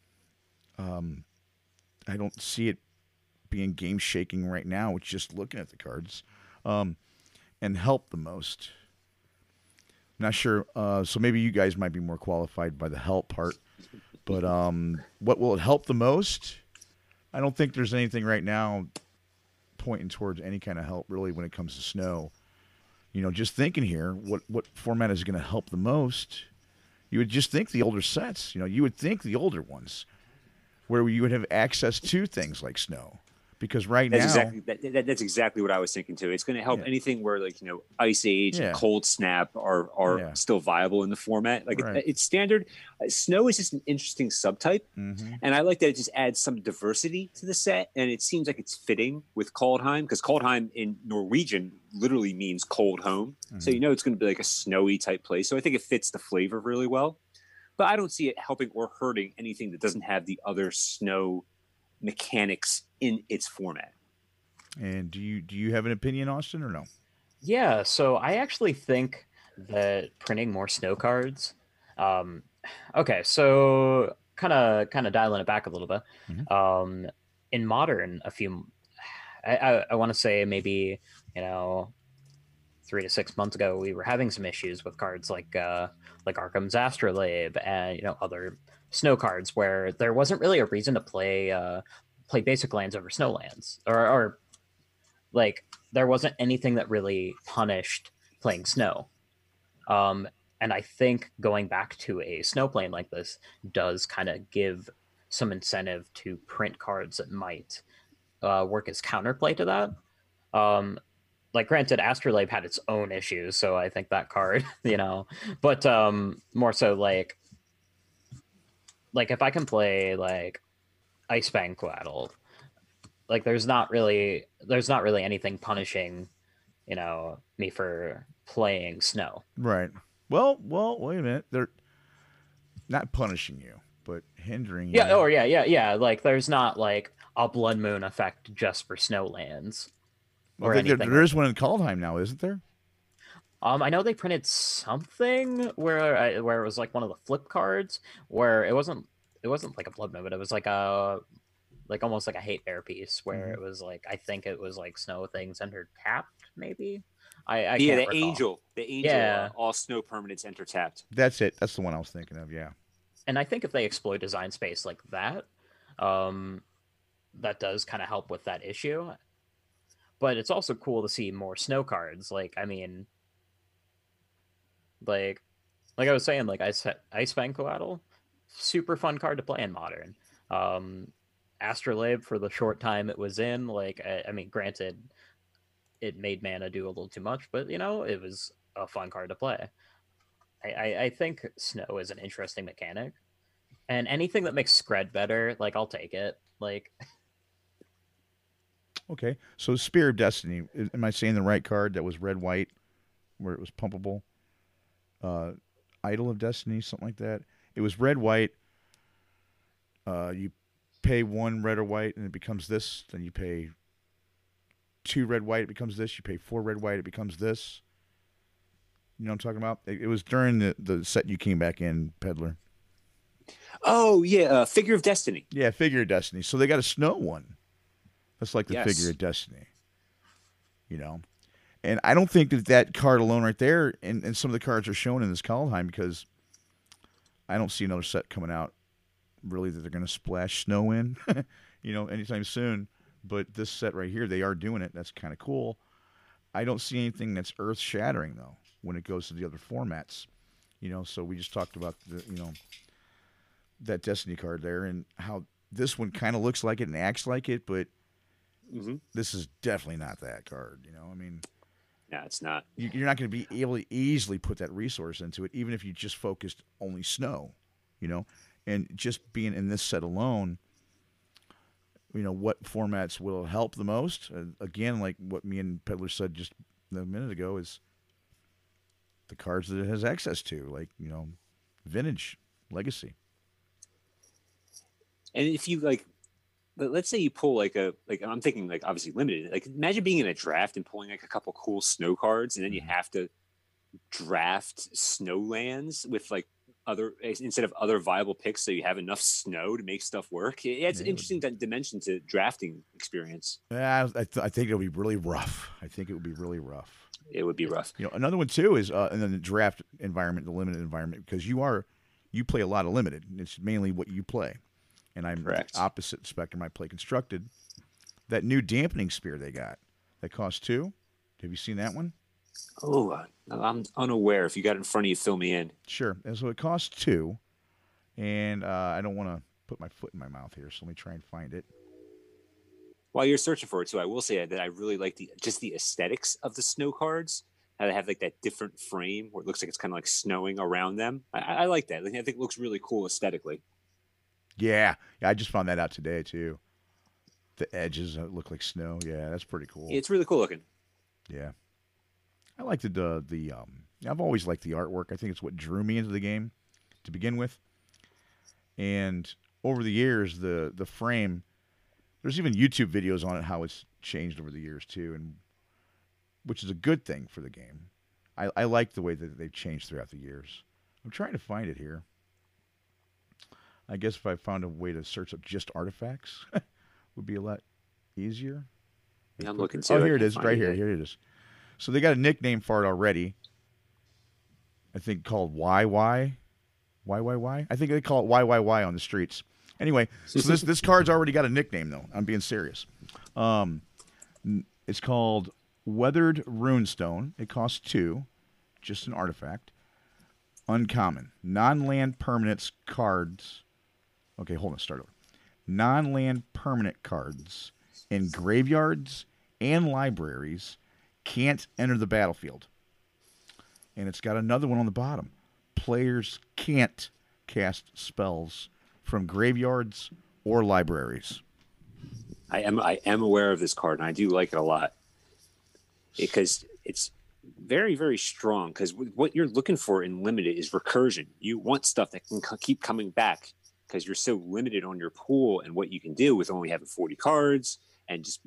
I don't see it being game shaking right now with just looking at the cards, and help the most. Not sure. So maybe you guys might be more qualified by the help part. But what will it help the most? I don't think there's anything right now pointing towards any kind of help really when it comes to Snow. Just thinking here, what format is going to help the most? You would just think the older sets. You would think the older ones, where you would have access to things like Snow. Because that's exactly what I was thinking too. It's going to help anything where Ice Age, Cold Snap are still viable in the format. It's standard. Snow is just an interesting subtype, and I like that it just adds some diversity to the set. And it seems like it's fitting with Kaldheim, because Kaldheim in Norwegian literally means cold home. So it's going to be like a snowy type place. So I think it fits the flavor really well. But I don't see it helping or hurting anything that doesn't have the other Snow mechanics in its format. And do you have an opinion, Austin, or no? Yeah, so I actually think that printing more snow cards. Um, okay, so kind of dialing it back a little bit. Mhm. In modern, I want to say maybe you know 3 to 6 months ago, we were having some issues with cards like Arkham's Astrolabe and other snow cards where there wasn't really a reason to play basic lands over snow lands or like there wasn't anything that really punished playing snow. Um, and I think going back to a snow plane like this does kind of give some incentive to print cards that might work as counterplay to that. Um, like granted, Astrolabe had its own issues, so I think that card, but more so like if I can play like Ice-Fang Coatl, like there's not really anything punishing me for playing snow. Right. Well, wait a minute. They're not punishing you, but hindering you. Yeah, or yeah. Like there's not like a Blood Moon effect just for snow lands Well, or anything. there is one in Kaldheim now, isn't there? I know they printed something where it was like one of the flip cards where it wasn't like a Blood Moon, but it was like almost like a hate bear piece where Mhm. it was like I think it was like snow things enter tapped maybe. I Yeah, can't recall. the angel, Yeah, all snow permanents enter tapped. That's it. That's the one I was thinking of. Yeah. and I think if they exploit design space like that, um, that does kind of help with that issue. But it's also cool to see more snow cards. Like I mean, like like I was saying, like Ice-Fang Coatl, super fun card to play in modern. Um, Astrolabe for the short time it was in, like I mean, granted, it made mana do a little too much, but it was a fun card to play. I think snow is an interesting mechanic, and anything that makes Scred better, like I'll take it. Like Okay. So Spear of Destiny. Am I saying the right card? That was red white, where it was pumpable. Uh, Idol of Destiny, something like that. It was red white. You pay one red or white, and it becomes this. Then you pay two red white, it becomes this. You pay four red white, it becomes this. You know what I'm talking about? It was during the set you came back in, Peddler. Oh yeah, figure of destiny. Yeah, Figure of Destiny. So they got a snow one. That's like the Yes. Figure of Destiny. You know? And I don't think that card alone right there, and some of the cards are shown in this Kaldheim because I don't see another set coming out really that they're going to splash snow in, anytime soon. But this set right here, they are doing it. That's kind of cool. I don't see anything that's earth shattering though when it goes to the other formats. So we just talked about that Destiny card there and how this one kind of looks like it and acts like it, but Mm-hmm. this is definitely not that card. I mean, No, it's not. you're not going to be able to easily put that resource into it, even if you just focused only snow. And just being in this set alone, what formats will help the most? Again, like what me and Peddler said just a minute ago, is the cards that it has access to, like Vintage, Legacy. And if you like, let's say you pull like I'm thinking like obviously limited. Like imagine being in a draft and pulling like a couple cool snow cards, and then you have to draft snow lands with like instead of other viable picks, so you have enough snow to make stuff work. It's an interesting dimension to drafting experience. Yeah, I think it'll be really rough. I think it would be really rough. It would be rough. Another one too is and then the draft environment, the limited environment, because you play a lot of limited. It's mainly what you play, and I'm Correct. the opposite spectrum. I play constructed. That new dampening spear they got that costs 2. Have you seen that one? Oh, I'm unaware. If you got it in front of you, fill me in. Sure. And so it costs 2, and I don't want to put my foot in my mouth here, so let me try and find it. While you're searching for it too, I will say that I really like the aesthetics of the snow cards. How they have like that different frame where it looks like it's kind of like snowing around them. I like that. I think it looks really cool aesthetically. Yeah, I just found that out today too. The edges look like snow. Yeah, that's pretty cool. It's really cool looking. Yeah, I like I've always liked the artwork. I think it's what drew me into the game to begin with. And over the years, the frame, there's even YouTube videos on it how it's changed over the years too, and which is a good thing for the game. I like the way that they've changed throughout the years. I'm trying to find it here. I guess if I found a way to search up just artifacts, would be a lot easier. Yeah, I'm looking too. Oh, here it is, right here. Here it is. So they got a nickname for it already. I think called YY. YYY? I think they call it YYY on the streets. Anyway, so this card's already got a nickname, though. I'm being serious. It's called Weathered Runestone. It costs 2, just an artifact. Uncommon. Non-land permanents cards. Okay, hold on, start over. Non-land permanent cards in graveyards and libraries can't enter the battlefield. And it's got another one on the bottom. Players can't cast spells from graveyards or libraries. I am aware of this card, and I do like it a lot because it's very, very strong. Because what you're looking for in limited is recursion. You want stuff that can keep coming back because you're so limited on your pool and what you can do with only having 40 cards and just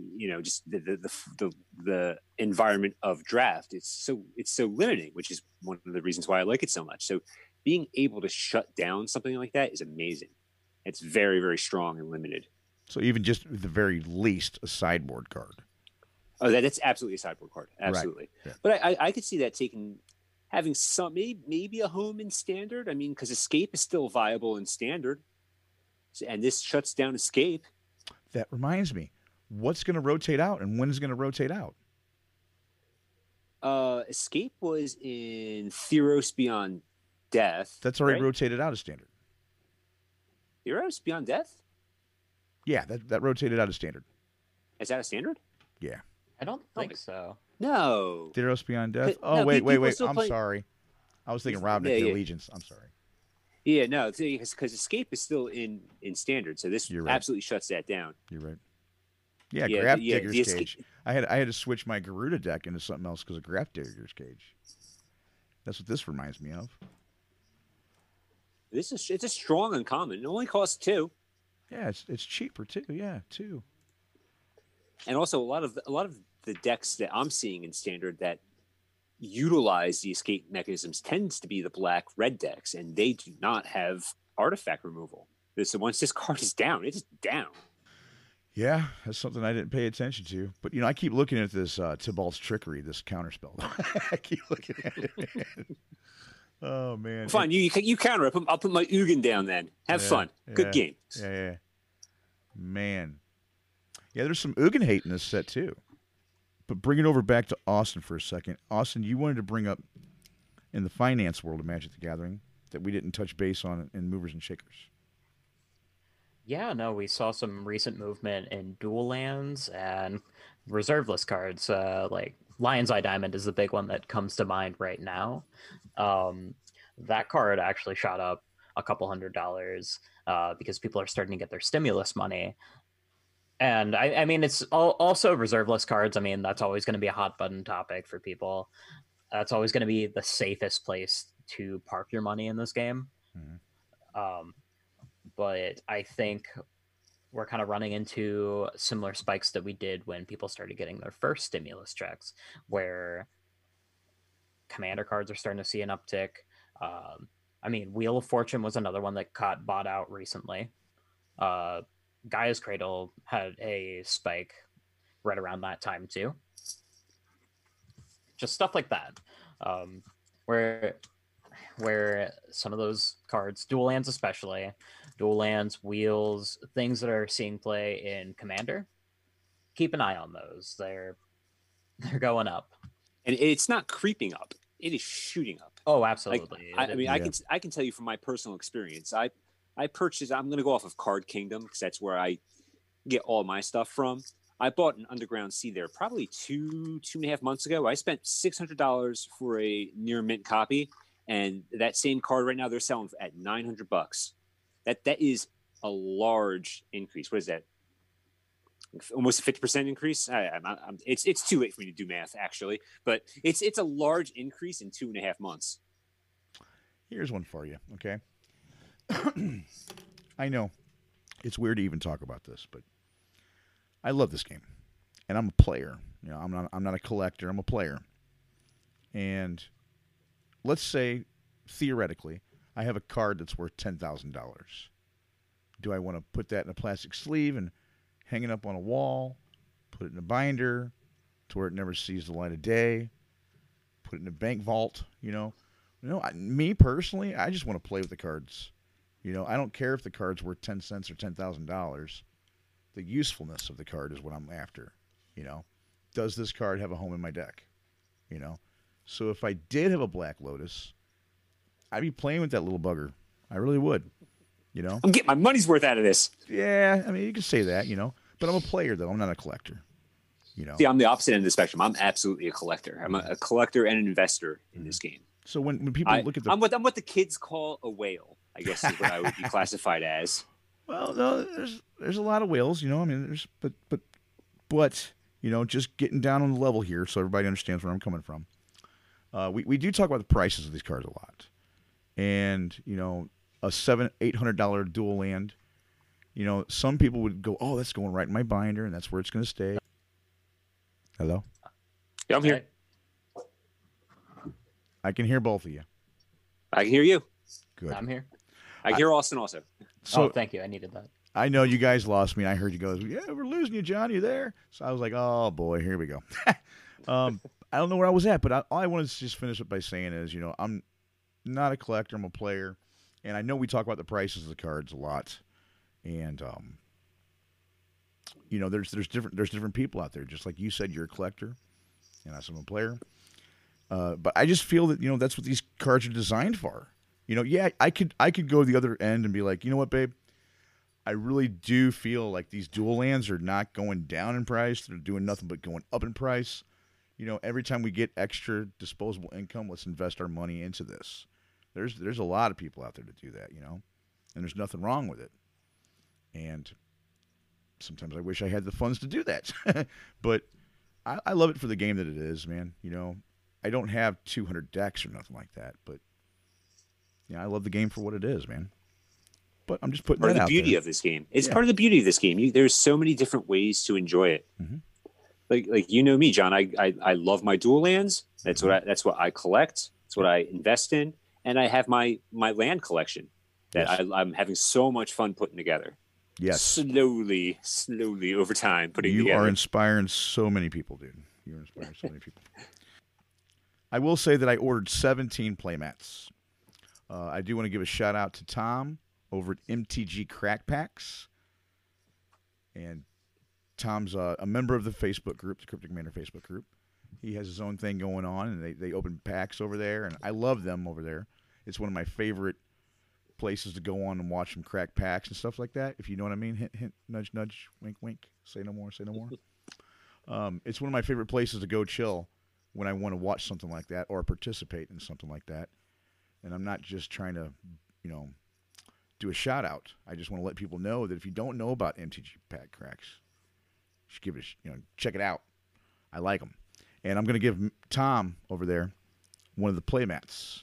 the environment of draft. It's so limiting, which is one of the reasons why I like it so much. So being able to shut down something like that is amazing. It's very, very strong and limited. So even just at the very least, a sideboard card. Oh, that's absolutely a sideboard card. Absolutely. Right. Yeah. But I could see that having some, maybe a home in standard. I mean, because escape is still viable in standard. And this shuts down escape. That reminds me. What's going to rotate out and when is going to rotate out? Escape was in Theros Beyond Death. That's already rotated out of standard. Theros Beyond Death? Yeah, that rotated out of standard. Is that a standard? Yeah. I don't think so. No. Theros Beyond Death? Oh, no, wait. I'm sorry. I was thinking Ravnica the Allegiance. I'm sorry. Yeah, no, because Escape is still in standard, so this absolutely shuts that down. You're right. Yeah, Graph Digger's Cage. I had to switch my Garuda deck into something else because of Graph Digger's Cage. That's what this reminds me of. It's a strong uncommon. It only costs 2. Yeah, it's cheaper too. Yeah, 2. And also a lot of the decks that I'm seeing in standard that utilize the escape mechanisms tends to be the black-red decks, and they do not have artifact removal. So once this card is down, it's down. Yeah, that's something I didn't pay attention to. But, I keep looking at this Tybalt's Trickery, this counterspell. I keep looking at it. Oh, man. Fine, you counter. I'll put my Ugin down then. Have fun. Good game. Yeah. Man. Yeah, there's some Ugin hate in this set, too. But bring it over back to Austin for a second. Austin, you wanted to bring up in the finance world of Magic the Gathering that we didn't touch base on in Movers and Shakers. Yeah, no, we saw some recent movement in dual lands and reserve list cards. Like Lion's Eye Diamond is the big one that comes to mind right now. That card actually shot up a couple $100 because people are starting to get their stimulus money. And I mean, it's also reserve list cards. I mean, that's always going to be a hot button topic for people. That's always going to be the safest place to park your money in this game. Mm-hmm. But I think we're kind of running into similar spikes that we did when people started getting their first stimulus checks, where commander cards are starting to see an uptick. I mean, Wheel of Fortune was another one that got bought out recently. Gaia's Cradle had a spike right around that time too. Just stuff like that, where some of those cards, dual lands especially, dual lands, wheels, things that are seeing play in Commander, keep an eye on those. They're going up, and it's not creeping up; it is shooting up. Oh, absolutely. I can tell you from my personal experience. I purchased. I'm going to go off of Card Kingdom because that's where I get all my stuff from. I bought an Underground Sea there probably 2.5 months ago. I spent $600 for a near mint copy, and that same card right now they're selling at $900. That is a large increase. What is that? Almost a 50% increase. It's too late for me to do math actually, but it's a large increase in 2.5 months. Here's one for you. Okay. I know it's weird to even talk about this, but I love this game. and I'm a player. You know, I'm not a collector. I'm a player. And let's say, theoretically, I have a card that's worth $10,000. Do I want to put that in a plastic sleeve and hang it up on a wall, put it in a binder to where it never sees the light of day, put it in a bank vault, you know? Me personally, I just want to play with the cards. You know, I don't care if the card's worth 10 cents or $10,000. The usefulness of the card is what I'm after, you know? Does this card have a home in my deck, you know? So if I did have a Black Lotus, I'd be playing with that little bugger. I really would, you know? I'm getting my money's worth out of this. Yeah, I mean, you could say that, you know? But I'm a player, though. I'm not a collector, you know? See, I'm the opposite end of the spectrum. I'm absolutely a collector. I'm a collector and an investor in this game. So when people look at the... I'm what the kids call a whale, I guess is what I would be classified as. Well, no, there's a lot of whales, you know? I mean, but you know, just getting down on the level here so everybody understands where I'm coming from. We do talk about the prices of these cards a lot. And, you know, a $700-800 dual land, you know, some people would go, oh, that's going right in my binder, and that's where it's going to stay. Hello? Yeah, I'm here. I can hear both of you. I can hear you. Good. I'm here. I can hear Austin also. So, thank you. I needed that. I know you guys lost me. I heard you go, yeah, we're losing you, John. You there? So I was like, oh, boy, here we go. I don't know where I was at, but all I wanted to just finish up by saying is, you know, I'm not a collector. I'm a player. And I know we talk about the prices of the cards a lot. And, you know, there's different people out there. Just like you said, you're a collector, and I'm a player. But I just feel that, you know, that's what these cards are designed for. You know, yeah, I could go the other end and be like, you know what, babe? I really do feel like these dual lands are not going down in price. They're doing nothing but going up in price. You know, every time we get extra disposable income, let's invest our money into this. There's a lot of people out there to do that, you know, and there's nothing wrong with it. And sometimes I wish I had the funds to do that. But I love it for the game that it is, man. You know, I don't have 200 decks or nothing like that, but yeah, I love the game for what it is, man. But I'm just putting part that of the out beauty there. of this game. It's part of the beauty of this game. There's so many different ways to enjoy it. Mm-hmm. Like you know me, John. I love my dual lands. That's what I collect. That's what I invest in, and I have my land collection that Yes. I'm having so much fun putting together. Yes. Slowly over time putting together. You are inspiring so many people, dude. You're inspiring so many people. I will say that I ordered 17 playmats. I do want to give a shout out to Tom over at MTG Crack Packs. And Tom's a member of the Facebook group, the Cryptic Commander Facebook group. He has his own thing going on, and they open packs over there, and I love them over there. It's one of my favorite places to go on and watch them crack packs and stuff like that, if you know what I mean. Hint, hint, nudge, nudge, wink, wink. Say no more, say no more. It's one of my favorite places to go chill when I want to watch something like that or participate in something like that. And I'm not just trying to, you know, do a shout out. I just want to let people know that if you don't know about MTG Pack Cracks, you should give it, check it out. I like them. And I'm going to give Tom over there one of the playmats.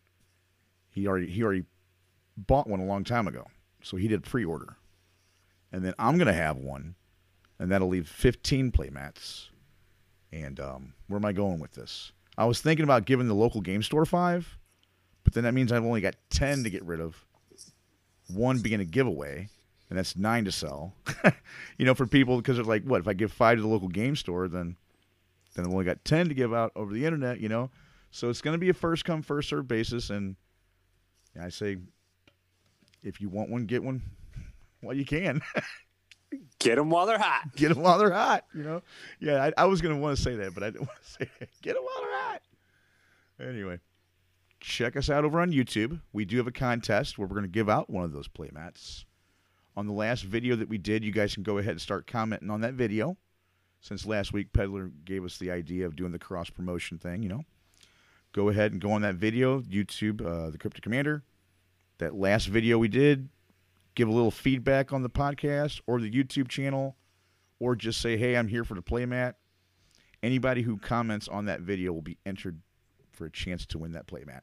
He already bought one a long time ago, so he did pre-order. And then I'm going to have one, and that'll leave 15 playmats. And where am I going with this? I was thinking about giving the local game store 5, but then that means I've only got 10 to get rid of. One being a giveaway, and that's 9 to sell. For people, because they're like, what, if I give 5 to the local game store, then I've only got 10 to give out over the internet, So it's going to be a first come, first served basis, and I say, if you want one, get one while you can. Get them while they're hot. Get them while they're hot, Yeah, I was going to want to say that, but I didn't want to say it. Get them while they're hot. Anyway, check us out over on YouTube. We do have a contest where we're going to give out one of those playmats. On the last video that we did, you guys can go ahead and start commenting on that video. Since last week, Peddler gave us the idea of doing the cross-promotion thing, Go ahead and go on that video, YouTube, the Cryptic Commander. That last video we did, give a little feedback on the podcast or the YouTube channel, or just say, hey, I'm here for the playmat. Anybody who comments on that video will be entered for a chance to win that playmat.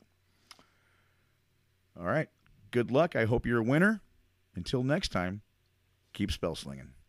All right. Good luck. I hope you're a winner. Until next time, keep spell slinging.